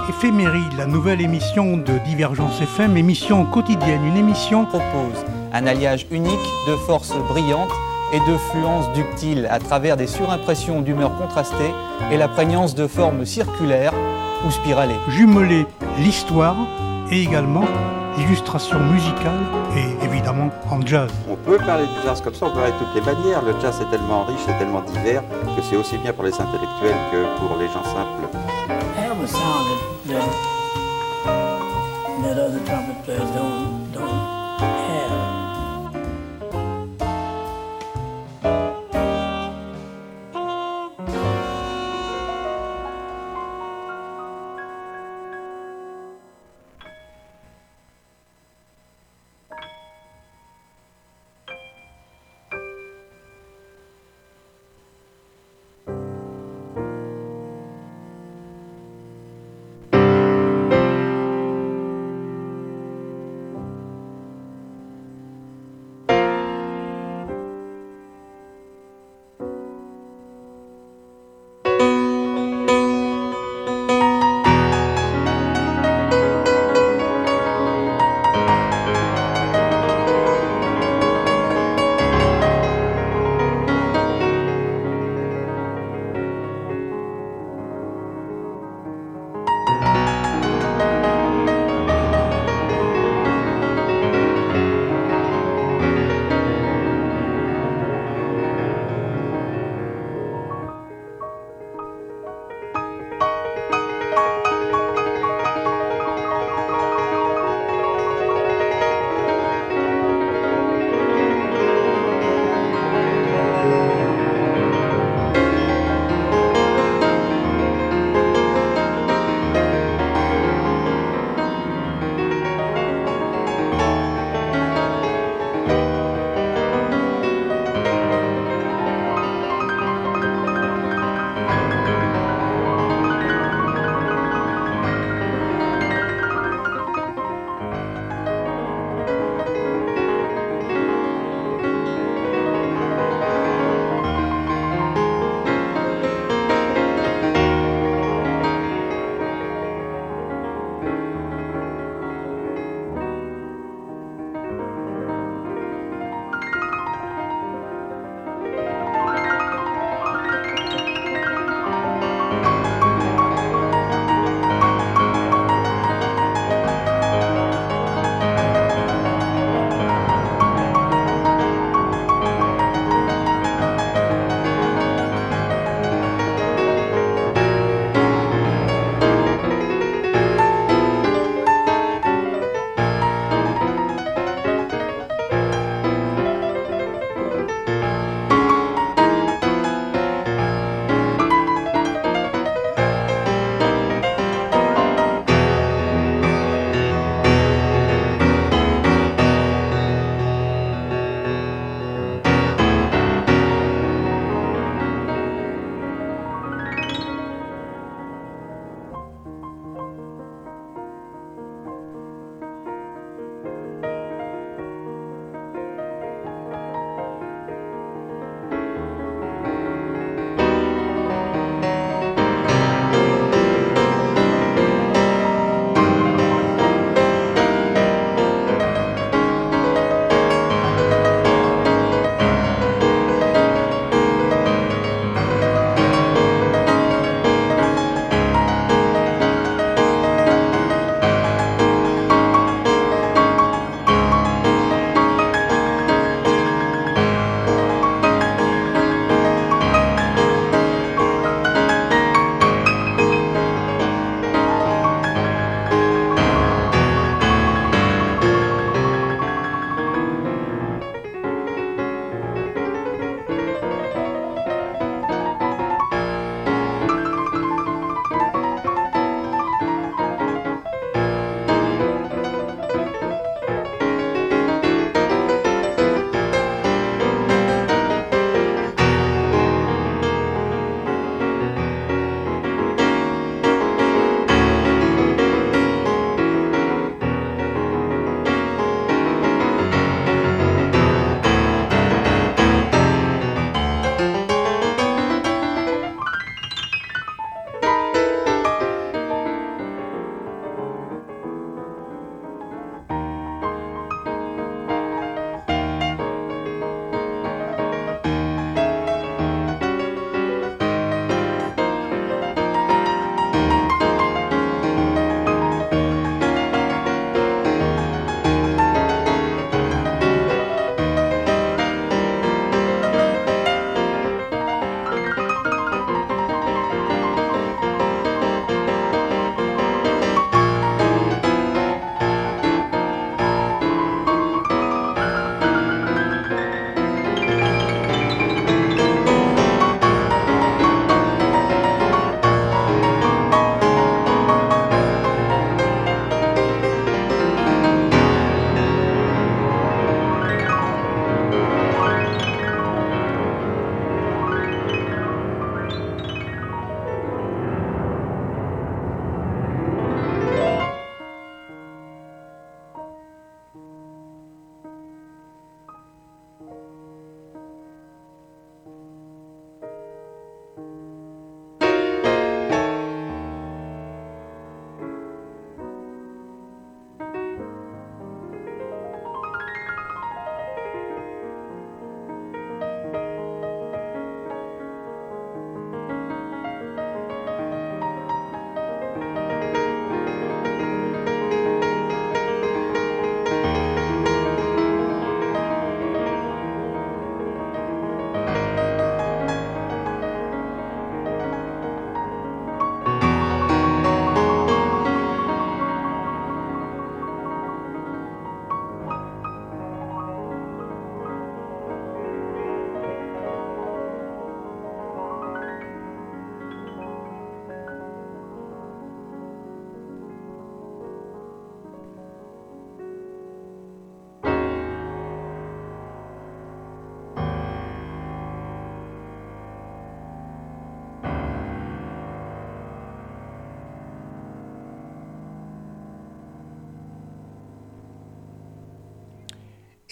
Éphéméride, la nouvelle émission de Divergence FM, émission quotidienne, une émission propose un alliage unique de forces brillantes et de fluences ductiles à travers des surimpressions d'humeurs contrastées et la prégnance de formes circulaires ou spiralées. Jumeler l'histoire et également l'illustration musicale et évidemment en jazz. On peut parler du jazz comme ça, on peut parler de toutes les manières. Le jazz est tellement riche, c'est tellement divers que c'est aussi bien pour les intellectuels que pour les gens simples. Have a sound that other trumpet players don't have.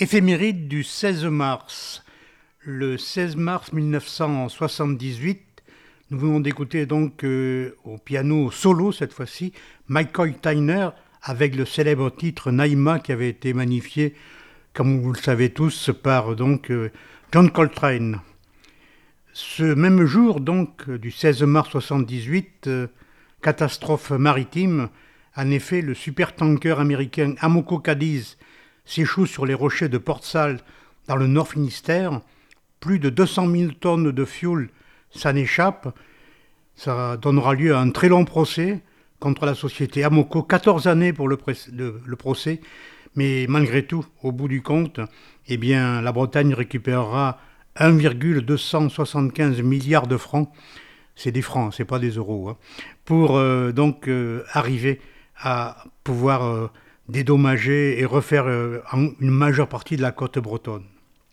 Éphéméride du 16 mars. Le 16 mars 1978, nous venons d'écouter donc au piano solo cette fois-ci, Michael Tyner avec le célèbre titre Naïma qui avait été magnifié, comme vous le savez tous, par donc John Coltrane. Ce même jour donc du 16 mars 1978, catastrophe maritime, en effet le supertanker américain Amoco Cadiz s'échoue sur les rochers de Port-Salle dans le Nord Finistère. Plus de 200 000 tonnes de fioul s'en échappent. Ça donnera lieu à un très long procès contre la société Amoco, 14 années pour le procès, mais malgré tout, au bout du compte, eh bien, la Bretagne récupérera 1,275 milliards de francs, c'est des francs, c'est pas des euros, hein, pour arriver à pouvoir dédommager et refaire une majeure partie de la côte bretonne.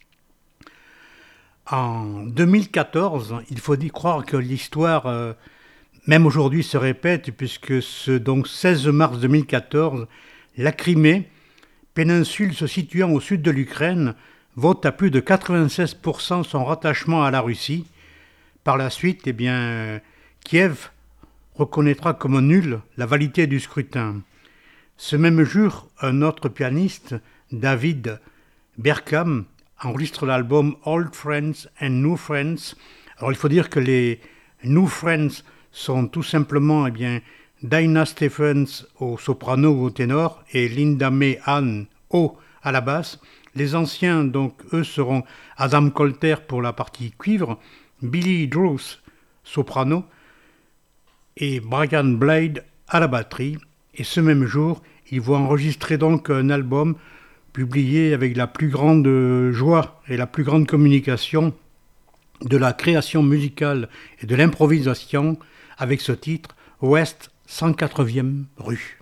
En 2014, il faut y croire que l'histoire, même aujourd'hui, se répète, puisque donc 16 mars 2014, la Crimée, péninsule se situant au sud de l'Ukraine, vote à plus de 96% son rattachement à la Russie. Par la suite, eh bien, Kiev reconnaîtra comme nulle la validité du scrutin. Ce même jour, un autre pianiste, David Berkham, enregistre l'album Old Friends and New Friends. Alors il faut dire que les New Friends sont tout simplement Dinah Stephens au soprano ou au ténor et Linda May Ann au à la basse. Les anciens, donc, eux seront Adam Colter pour la partie cuivre, Billy Drews soprano et Brian Blade à la batterie. Et ce même jour, ils vont enregistrer donc un album publié avec la plus grande joie et la plus grande communication de la création musicale et de l'improvisation avec ce titre Ouest 104e rue.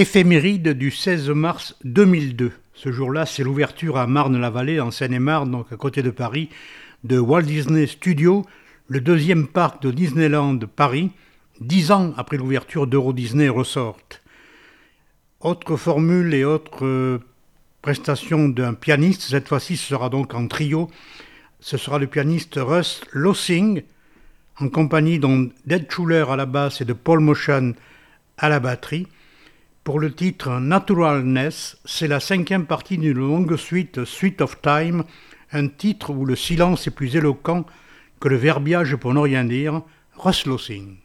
Éphéméride du 16 mars 2002. Ce jour-là, c'est l'ouverture à Marne-la-Vallée, en Seine-et-Marne, donc à côté de Paris, de Walt Disney Studios, le deuxième parc de Disneyland Paris, 10 ans après l'ouverture d'Euro Disney Resort. Autre formule et autre prestation d'un pianiste, cette fois-ci ce sera donc en trio, ce sera le pianiste Russ Lossing, en compagnie d'Ed Schuller à la basse et de Paul Motion à la batterie. Pour le titre Naturalness, c'est la 5e partie d'une longue suite, Suite of Time, un titre où le silence est plus éloquent que le verbiage pour ne rien dire, Russ Lossing.